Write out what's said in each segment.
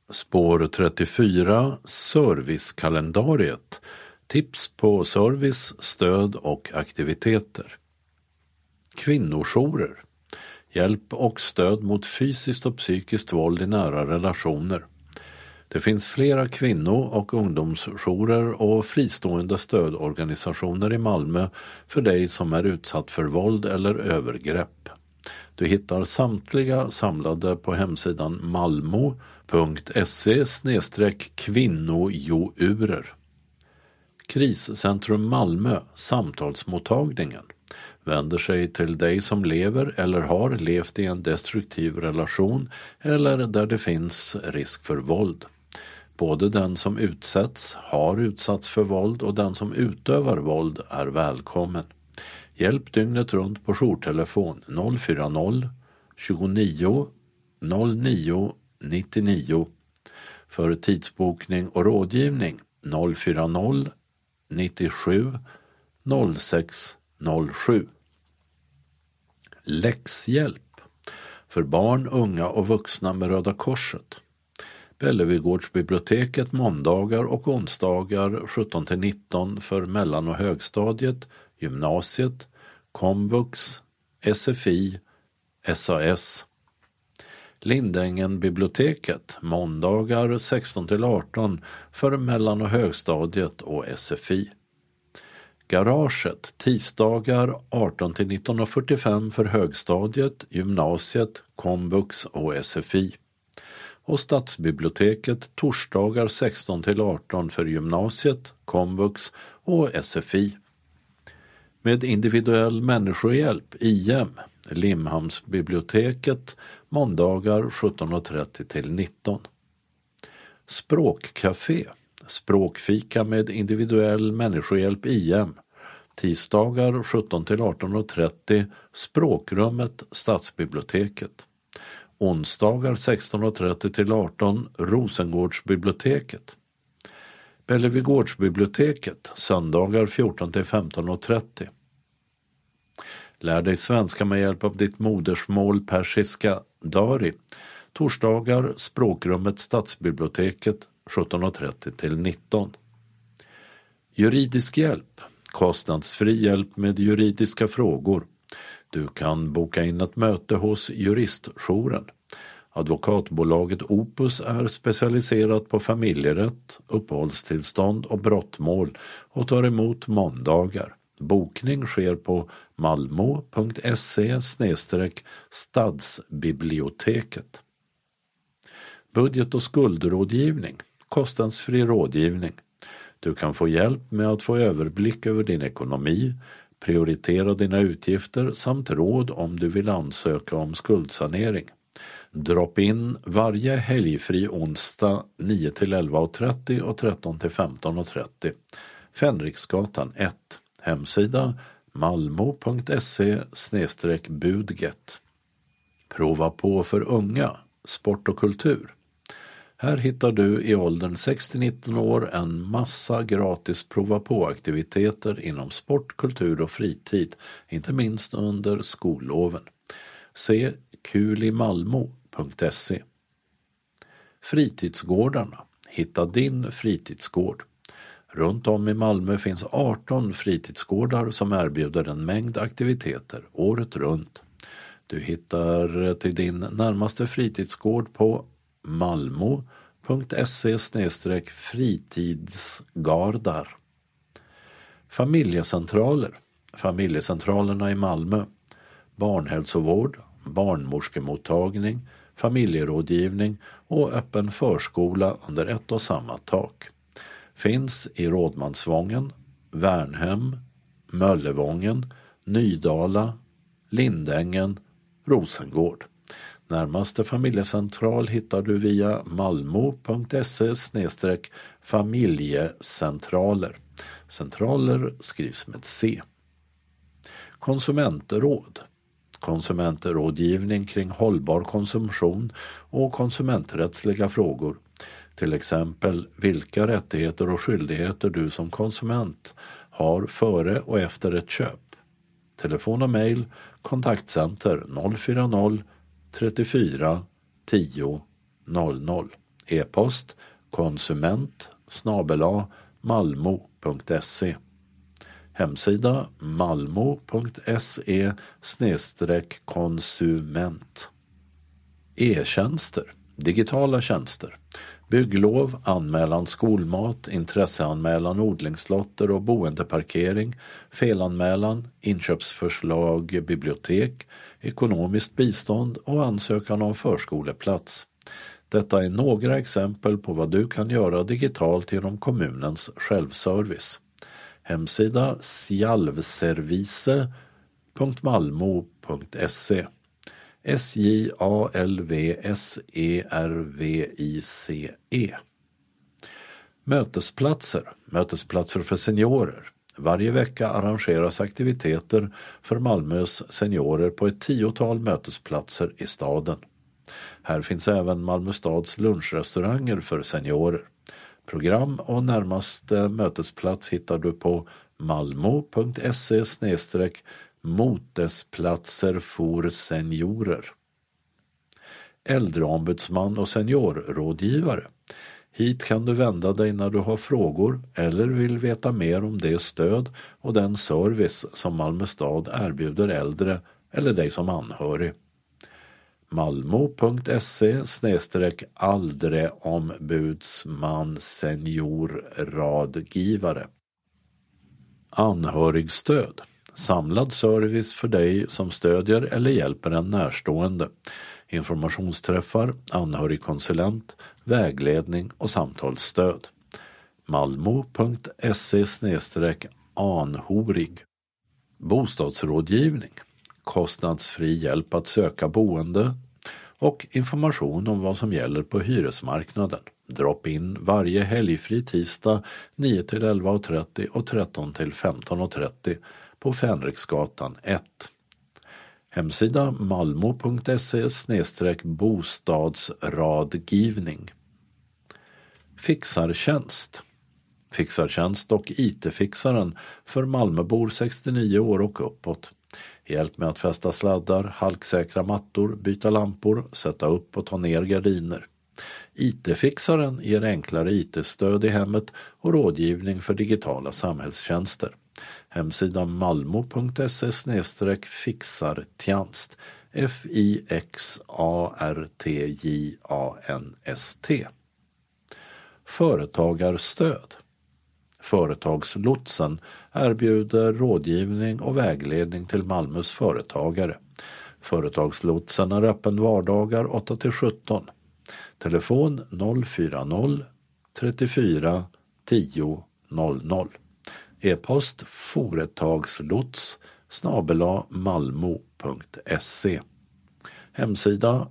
Spår 34, servicekalendariet. Tips på service, stöd och aktiviteter. Kvinnojourer. Hjälp och stöd mot fysiskt och psykiskt våld i nära relationer. Det finns flera kvinno- och ungdomsjourer och fristående stödorganisationer i Malmö för dig som är utsatt för våld eller övergrepp. Du hittar samtliga samlade på hemsidan malmo.se/kvinnojourer. Kriscentrum Malmö, samtalsmottagningen, vänder sig till dig som lever eller har levt i en destruktiv relation eller där det finns risk för våld. Både den som utsätts, har utsatts för våld och den som utövar våld är välkommen. Hjälp dygnet runt på jourtelefon 040 29 09 99. För tidsbokning och rådgivning 040 97 06 07. Läxhjälp för barn, unga och vuxna med Röda Korset. Bellevigårdsbiblioteket måndagar och onsdagar 17-19 för mellan- och högstadiet, gymnasiet, komvux, SFI, SAS. Lindängen-biblioteket måndagar 16-18 för mellan- och högstadiet och SFI. Garaget tisdagar 18-19:45 för högstadiet, gymnasiet, komvux och SFI. Och Stadsbiblioteket torsdagar 16-18 för gymnasiet, komvux och SFI. Med individuell människohjälp, IM, Limhamnsbiblioteket måndagar 17:30-19. Språkcafé, språkfika med individuell människohjälp, IM, tisdagar 17-18:30, språkrummet, Stadsbiblioteket. Onsdagar 16:30-18, Rosengårdsbiblioteket. Bellevigårdsbiblioteket, söndagar 14-15:30. Lär dig svenska med hjälp av ditt modersmål persiska, Dari. Torsdagar, språkrummet, Stadsbiblioteket 17:30-19. Juridisk hjälp, kostnadsfri hjälp med juridiska frågor. Du kan boka in ett möte hos juristjouren. Advokatbolaget Opus är specialiserat på familjerätt, uppehållstillstånd och brottmål och tar emot måndagar. Bokning sker på malmo.se/stadsbiblioteket. Budget- och skuldrådgivning, kostnadsfri rådgivning. Du kan få hjälp med att få överblick över din ekonomi, prioritera dina utgifter samt råd om du vill ansöka om skuldsanering. Drop in varje helgfri onsdag 9-11:30 och 13-15:30. Fänriksgatan 1. Hemsida malmo.se/budget. Prova på för unga, sport och kultur. Här hittar du i åldern 6-19 år en massa gratis prova på-aktiviteter inom sport, kultur och fritid, inte minst under skolloven. Se kulimalmo.se. Fritidsgårdarna. Hitta din fritidsgård. Runt om i Malmö finns 18 fritidsgårdar som erbjuder en mängd aktiviteter året runt. Du hittar till din närmaste fritidsgård på malmo.se/fritidsgardar. Familjecentraler. Familjecentralerna i Malmö. Barnhälsovård, barnmorskemottagning, familjerådgivning och öppen förskola under ett och samma tak. Finns i Rådmansvången, Värnhem, Möllevången, Nydala, Lindängen, Rosengård. Närmaste familjecentral hittar du via malmo.se/familjecentraler. Centraler skrivs med C. Konsumentråd. Konsumentrådgivning kring hållbar konsumtion och konsumenträttsliga frågor. Till exempel vilka rättigheter och skyldigheter du som konsument har före och efter ett köp. Telefon och mejl, kontaktcenter 040 34 10 00. E-post konsument@malmo.se. Hemsida malmo.se/konsument. E-tjänster, digitala tjänster, bygglov, anmälan skolmat, intresseanmälan odlingslotter och boendeparkering, felanmälan, inköpsförslag bibliotek, ekonomiskt bistånd och ansökan om förskoleplats. Detta är några exempel på vad du kan göra digitalt genom kommunens självservice. Hemsida sjalvservice.malmo.se. SJALVSERVICE. Mötesplatser för seniorer. Varje vecka arrangeras aktiviteter för Malmös seniorer på ett 10-tal mötesplatser i staden. Här finns även Malmö stads lunchrestauranger för seniorer. Program och närmaste mötesplats hittar du på malmo.se/motesplatser för seniorer. Äldreombudsman och seniorrådgivare. Hit kan du vända dig när du har frågor eller vill veta mer om det stöd och den service som Malmö stad erbjuder äldre eller dig som anhörig. malmo.se/aldreombudsman seniorrådgivare. Anhörigstöd. Samlad service för dig som stödjer eller hjälper en närstående. Informationsträffar, anhörigkonsulent, vägledning och samtalsstöd. malmo.se/anhorig. Bostadsrådgivning. Kostnadsfri hjälp att söka boende och information om vad som gäller på hyresmarknaden. Drop in varje helgfri tisdag 9-11.30 och 13-15.30 på Fänriksgatan 1. Hemsida malmo.se/bostadsrådgivning. Fixartjänst. Fixartjänst och IT-fixaren för Malmöbor 69 år och uppåt. Hjälp med att fästa sladdar, halksäkra mattor, byta lampor, sätta upp och ta ner gardiner. IT-fixaren ger enklare IT-stöd i hemmet och rådgivning för digitala samhällstjänster. Hemsida malmo.se/fixartjänst. FIXARTJANST. Företagarstöd. Företagslotsen erbjuder rådgivning och vägledning till Malmös företagare. Företagslotsen är öppen vardagar 8-17. Telefon 040 34 10 00. E-post företagslots@malmo.se. Hemsida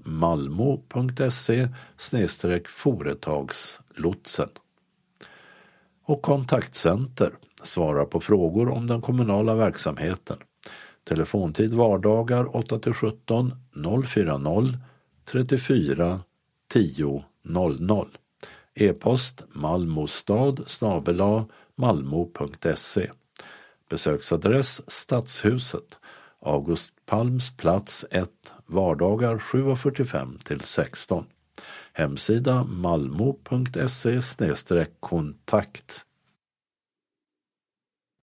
malmo.se/företagslotsen. Och kontaktcenter svarar på frågor om den kommunala verksamheten. Telefontid vardagar 8-17 040 34 10 00. E-post malmostad@malmo.se. Besöksadress Stadshuset, August Palms plats 1, vardagar 7:45-16. Hemsida malmo.se/kontakt.